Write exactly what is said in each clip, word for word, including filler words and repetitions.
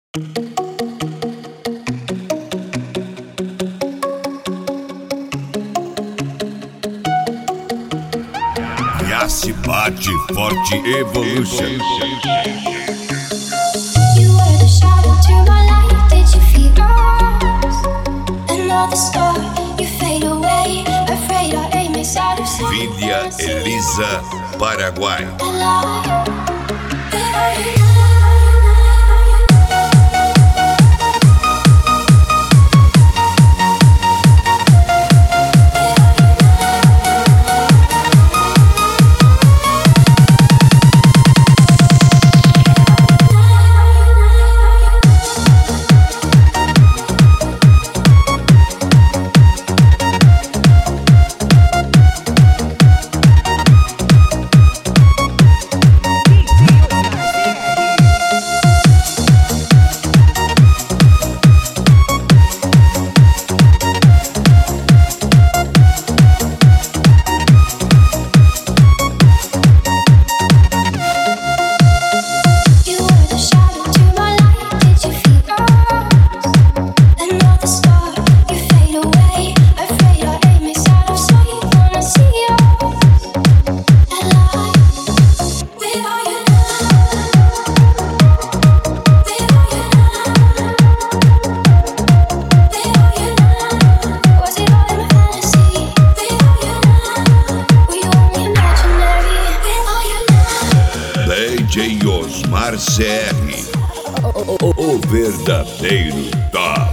Yassi Bate Forte Evolution. You were the shadow to my light. Did you feel lost? Another star, you fade away. Afraid our aim is out of sight. Vilia Elisa, Paraguai. D J Osmar C R, o, o, o verdadeiro top.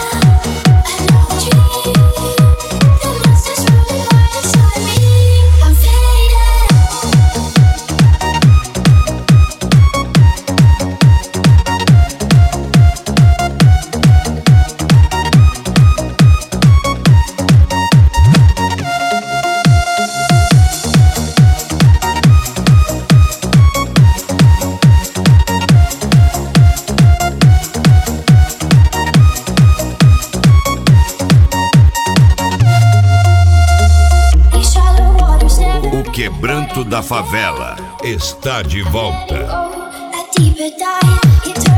O Quebranto da Favela está de volta.